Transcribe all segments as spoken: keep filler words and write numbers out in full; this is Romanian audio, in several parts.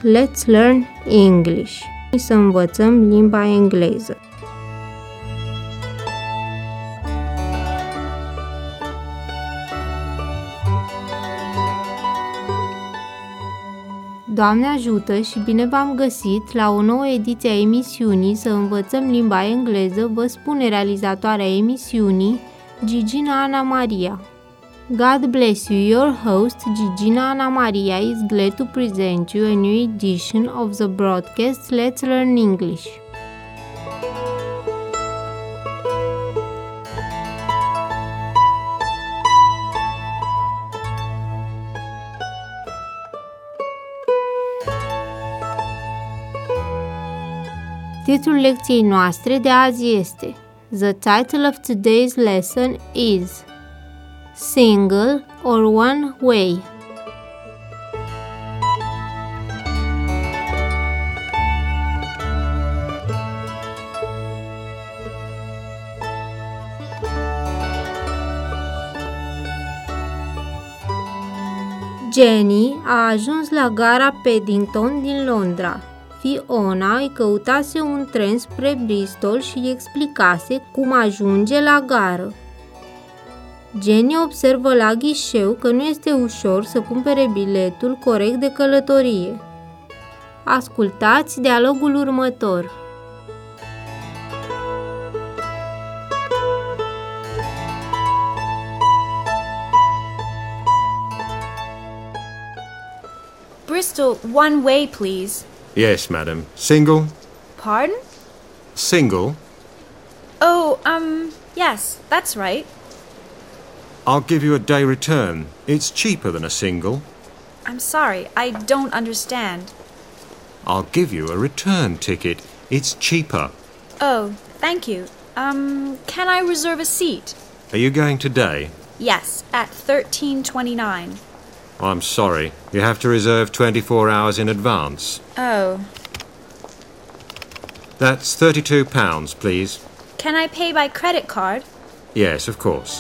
Let's Learn English. Să învățăm limba engleză. Doamne ajută și bine v-am găsit la o nouă ediție a emisiunii Să învățăm limba engleză, vă spune realizatoarea emisiunii, Gigina Ana Maria. God bless you, your host, Gigina Ana Maria, is glad to present you a new edition of the broadcast Let's Learn English. Titlul lecției noastre de azi este The title of today's lesson is Single or One Way. Jenny a ajuns la gara Paddington din Londra. Fiona îi căutase un tren spre Bristol și îi explicase cum ajunge la gară. Jenny observă la ghișeu că nu este ușor să cumpere biletul corect de călătorie. Ascultați dialogul următor. Bristol, one way, please. Yes, madam. Single? Pardon? Single? Oh, um, yes, that's right. I'll give you a day return. It's cheaper than a single. I'm sorry, I don't understand. I'll give you a return ticket. It's cheaper. Oh, thank you. Um, can I reserve a seat? Are you going today? Yes, at thirteen twenty-nine. I'm sorry. You have to reserve twenty-four hours in advance. Oh. That's thirty-two pounds, please. Can I pay by credit card? Yes, of course.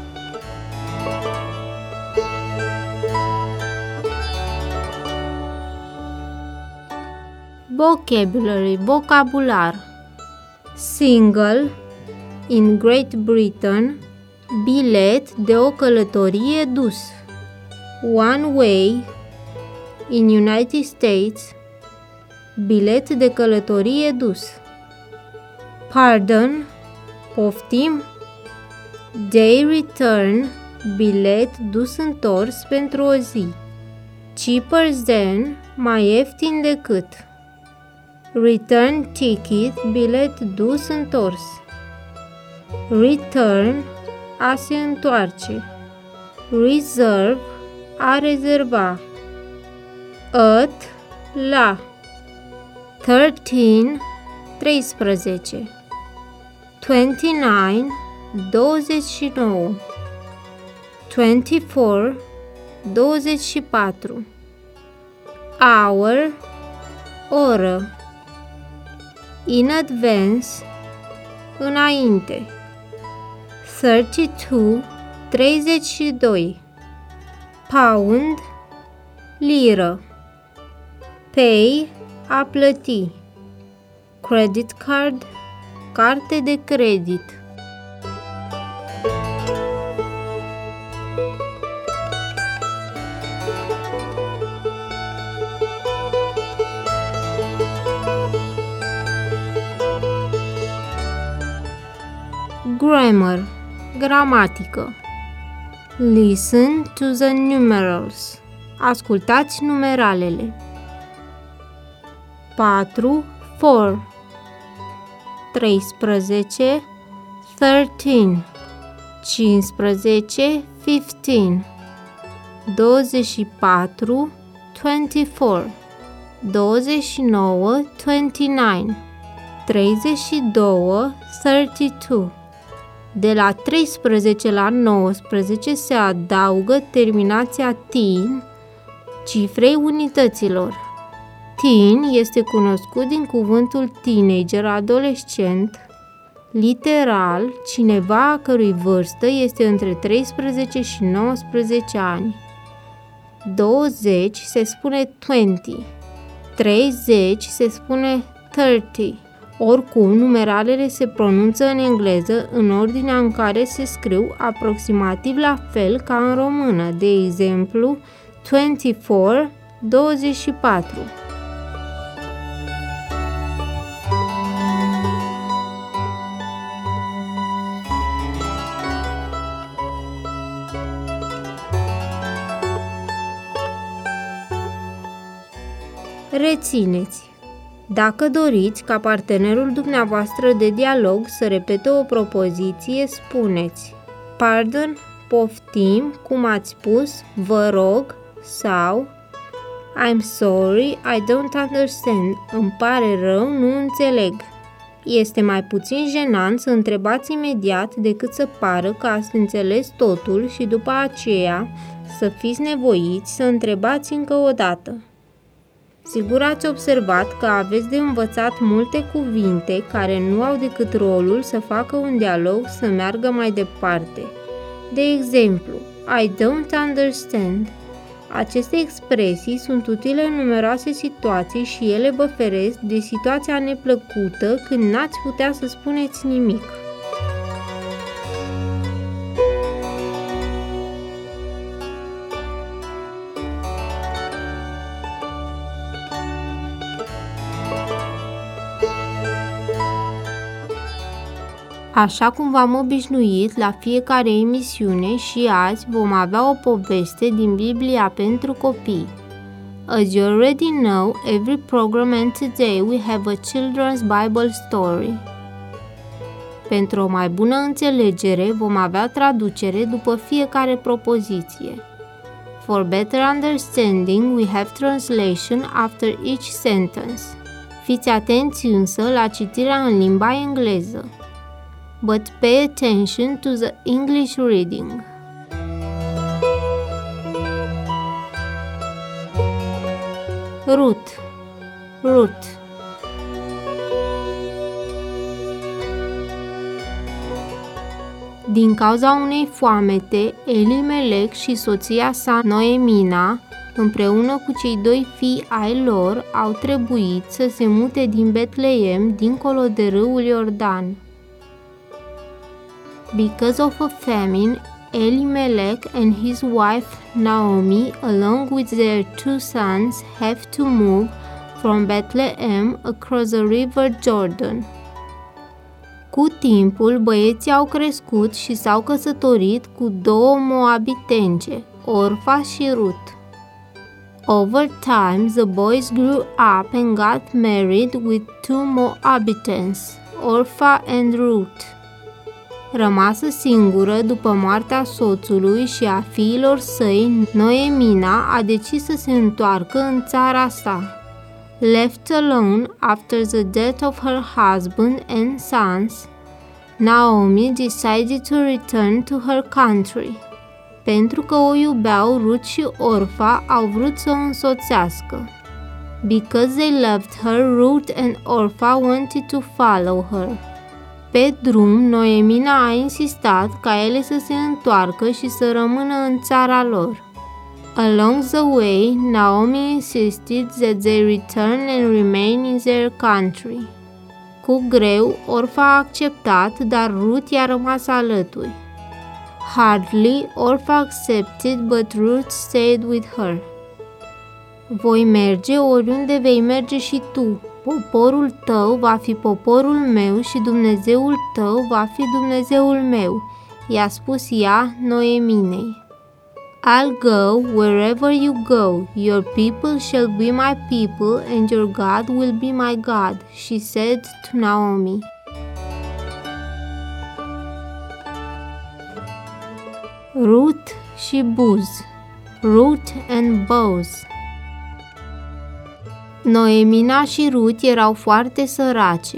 Vocabulary, vocabular. Single, in Great Britain, bilet de o călătorie dus. One way, in United States, bilet de călătorie dus. Pardon, poftim. Day return, bilet dus întors pentru o zi. Cheaper than, mai ieftin decât. Return ticket, bilet dus întors. Return, a se întoarce. Reserve, a rezerva. At, la. thirteen, treisprezece. twenty-nine, douăzeci și nouă. twenty-four, douăzeci și patru. Hour, oră. In advance, înainte. thirty-two, treizeci și doi. Pound, liră. Pay, a plăti. Credit card, carte de credit. Grammar, gramatică. Listen to the numerals. Ascultați numeralele. patru, four. treisprezece, thirteen. cincisprezece, fifteen. douăzeci și patru, twenty-four. douăzeci și nouă, twenty-nine. treizeci și doi, thirty-two. De la treisprezece la nouăsprezece se adaugă terminația teen cifrei unităților. Teen este cunoscut din cuvântul teenager, adolescent, literal, cineva a cărui vârstă este între treisprezece și nouăsprezece ani. douăzeci se spune douăzeci, treizeci se spune thirty. Oricum, numeralele se pronunță în engleză în ordinea în care se scriu, aproximativ la fel ca în română, de exemplu, twenty-four, douăzeci și patru. Rețineți! Dacă doriți ca partenerul dumneavoastră de dialog să repete o propoziție, spuneți: Pardon, poftim, cum ați spus, vă rog, sau I'm sorry, I don't understand, îmi pare rău, nu înțeleg. Este mai puțin jenant să întrebați imediat decât să pară că ați înțeles totul și după aceea să fiți nevoiți să întrebați încă o dată. Sigur ați observat că aveți de învățat multe cuvinte care nu au decât rolul să facă un dialog să meargă mai departe. De exemplu, I don't understand. Aceste expresii sunt utile în numeroase situații și ele vă feresc de situația neplăcută când n-ați putea să spuneți nimic. Așa cum v-am obișnuit la fiecare emisiune, și azi vom avea o poveste din Biblia pentru copii. As you already know, every program and today we have a children's Bible story. Pentru o mai bună înțelegere, vom avea traducere după fiecare propoziție. For better understanding, we have translation after each sentence. Fiți atenți însă la citirea în limba engleză. But pay attention to the English reading. Ruth, Ruth. Din cauza unei foamete, Elimelec și soția sa Noemina, împreună cu cei doi fii ai lor, au trebuit să se mute din Betleem dincolo de râul Iordan. Because of a famine, Elimelech and his wife Naomi, along with their two sons, have to move from Bethlehem across the river Jordan. Cu timpul, băieții au crescut și s-au căsătorit cu două moabitence, Orfa și Ruth. Over time, the boys grew up and got married with two Moabitans, Orfa and Ruth. Rămasă singură după moartea soțului și a fiilor săi, Noemina a decis să se întoarcă în țara sa. Left alone after the death of her husband and sons, Naomi decided to return to her country. Pentru că o iubeau, Ruth și Orfa au vrut să o însoțească. Because they loved her, Ruth and Orfa wanted to follow her. Pe drum, Noemina a insistat ca ele să se întoarcă și să rămână în țara lor. Along the way, Naomi insisted that they return and remain in their country. Cu greu, Orfa a acceptat, dar Ruth i-a rămas alături. Hardly, Orfa accepted, but Ruth stayed with her. Voi merge oriunde vei merge și tu. Poporul tău va fi poporul meu și Dumnezeul tău va fi Dumnezeul meu, i-a spus ea Noeminei. I'll go wherever you go, your people shall be my people and your God will be my God, she said to Naomi. Ruth și Buz, Ruth and Boaz. Noemina și Ruth erau foarte sărace.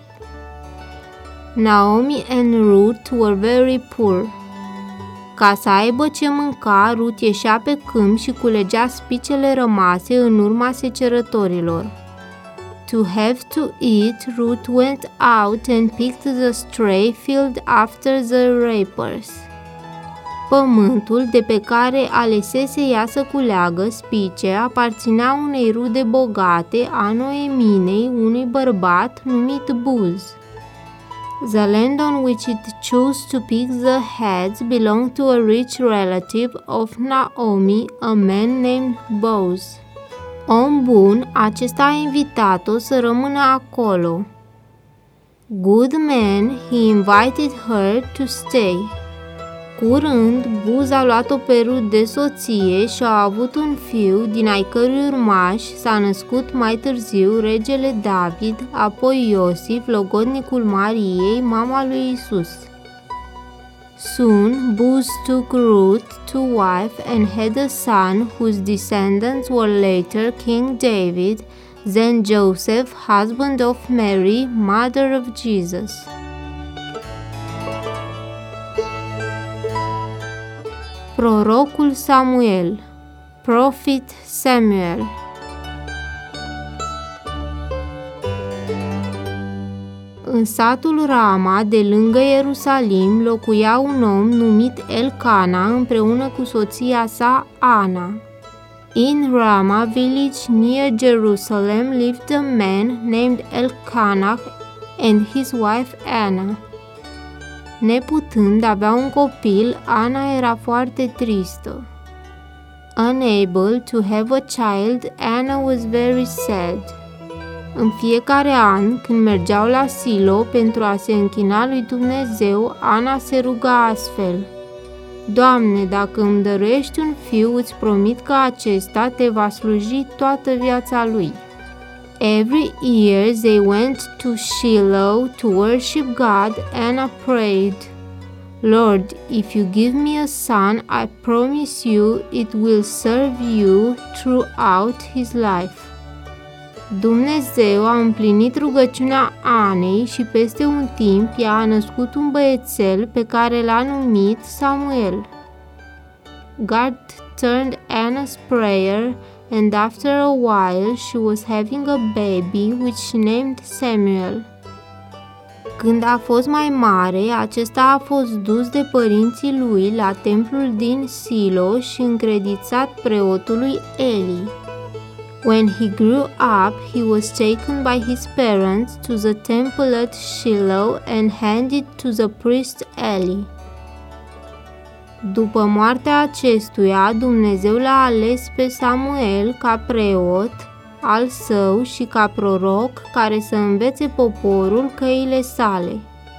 Naomi and Ruth were very poor. Ca să aibă ce mânca, Ruth ieșea pe câmp și culegea spicele rămase în urma secerătorilor. To have to eat, Ruth went out and picked the stray field after the reapers. Pământul de pe care alesese ea să culeagă spice aparținea unei rude bogate a Noeminei, unui bărbat numit Buz. The land on which it chose to pick the heads belonged to a rich relative of Naomi, a man named Boaz. Om bun, acesta a invitat-o să rămână acolo. Good man, he invited her to stay. Curând, Buz a luat-o pe Rut de soție și a avut un fiu, din ai cărui urmași s-a născut mai târziu regele David, apoi Iosif, logodnicul Mariei, mama lui Isus. Soon, Buz took Ruth to wife and had a son whose descendants were later King David, then Joseph, husband of Mary, mother of Jesus. Prorocul Samuel, Prophet Samuel. În satul Rama, de lângă Ierusalim, locuia un om numit Elcana împreună cu soția sa Ana. In Rama village near Jerusalem lived a man named Elkanah and his wife Anna. Neputând avea un copil, Ana era foarte tristă. Unable to have a child, Anna was very sad. În fiecare an, când mergeau la Silo pentru a se închina lui Dumnezeu, Ana se ruga astfel: Doamne, dacă îmi dăruiești un fiu, îți promit că acesta te va sluji toată viața lui. Every year they went to Shiloh to worship God. Anna prayed, Lord, if you give me a son, I promise you it will serve you throughout his life. Dumnezeu a împlinit rugăciunea Anei și peste un timp ea a născut un băiețel pe care l-a numit Samuel. God turned Anna's prayer, and after a while she was having a baby which she named Samuel. Când a fost mai mare, acesta a fost dus de părinții lui la templul din Silo și încredițat preotului Eli. When he grew up, he was taken by his parents to the temple at Shiloh and handed to the priest Eli. După moartea acestuia, Dumnezeu l-a ales pe Samuel ca preot al său și ca proroc care să învețe poporul căile sale.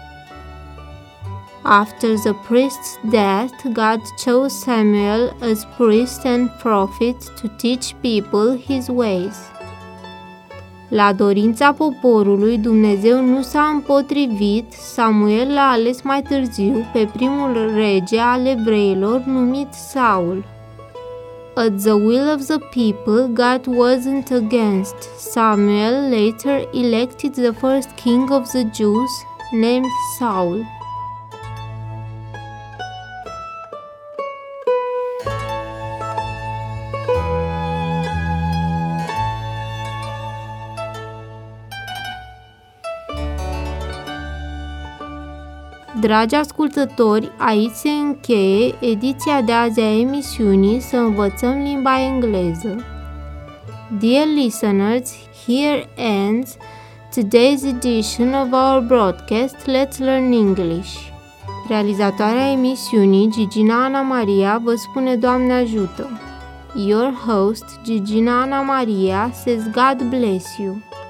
After the priest's death, God chose Samuel as priest and prophet to teach people his ways. La dorința poporului, Dumnezeu nu s-a împotrivit, Samuel l-a ales mai târziu pe primul rege al evreilor numit Saul. At the will of the people, God wasn't against. Samuel later elected the first king of the Jews, named Saul. Dragi ascultători, aici se încheie ediția de azi a emisiunii Să învățăm limba engleză. Dear listeners, here ends today's edition of our broadcast Let's Learn English. Realizatoarea emisiunii, Gigina Ana Maria, vă spune Doamne ajută. Your host, Gigina Ana Maria, says God bless you.